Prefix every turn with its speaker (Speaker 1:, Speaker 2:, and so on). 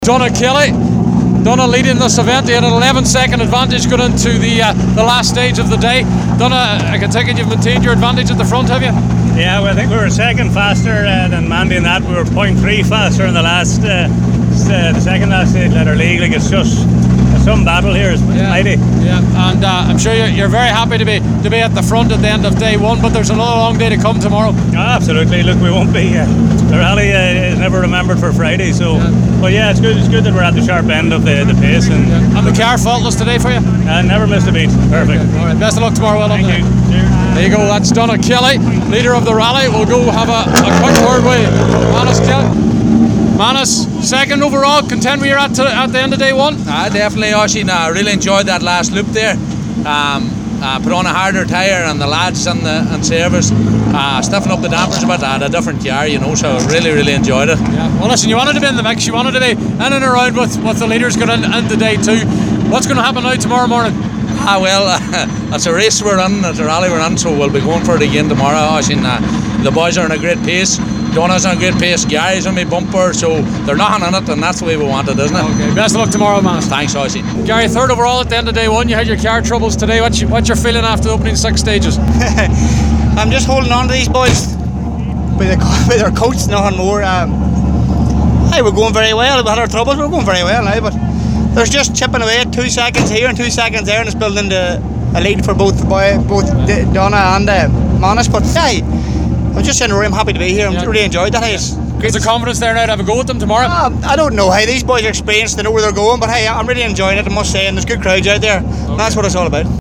Speaker 1: Donagh Kelly. Donagh leading this event. He had an 11-second advantage going into the last stage of the day. Donagh, I can take it you've maintained your advantage at the front, have you?
Speaker 2: Yeah, well, I think we were second faster than Mandy in that. We were 0.3 faster in the last, the second last stage letter league. Like, it's just some battle here. It's mighty. Yeah, and I'm sure you're very happy to be at the front at the end of day one. But there's another long day to come tomorrow. Oh, absolutely. Look, we won't be. The rally is never remembered for Friday. So, but yeah, it's good. It's good that we're at the sharp end of the pace.
Speaker 1: And the car faultless today for you?
Speaker 2: Never missed a beat. Perfect.
Speaker 1: Okay. All right. Best of luck tomorrow. Well done.
Speaker 2: Thank you. Cheers.
Speaker 1: There you go. That's Donagh Kelly, leader of the rally. We'll go have a quick word with Manus Kelly. Manus, second overall, content where you're at the end of day one?
Speaker 3: Definitely, Oisin. I really enjoyed that last loop there. Put on a harder tyre, and the lads and service stiffened up the dampers a bit. I had a different car, so I really enjoyed it.
Speaker 1: Yeah. Well, listen, you wanted to be in the mix, you wanted to be in and around with the leaders going into day two. What's going to happen now tomorrow morning?
Speaker 3: It's a race we're in, it's a rally we're in, so we'll be going for it again tomorrow. Oisin. The boys are in a great pace. Donagh's on a great pace, Gary's on my bumper, so they're knocking on it, and that's the way we want it, isn't it?
Speaker 1: Okay, best of luck tomorrow, man.
Speaker 3: Thanks, Oisin.
Speaker 1: Gary, third overall at the end of day one. You had your car troubles today. What's your feeling after the opening 6 stages?
Speaker 4: I'm just holding on to these boys with their coats, nothing more. Hey, we're going very well. We had our troubles, we're going very well now, but there's just chipping away at 2 seconds here and 2 seconds there, and it's building a lead for both Donagh and Manus. But hey, I'm just saying, I'm happy to be here. I really enjoyed that. Hey, it's great.
Speaker 1: Is the confidence there now to have a go at them tomorrow?
Speaker 4: I don't know. Hey, these boys are experienced. They know where they're going. But hey, I'm really enjoying it, I must say. And there's good crowds out there. Okay. And that's what it's all about.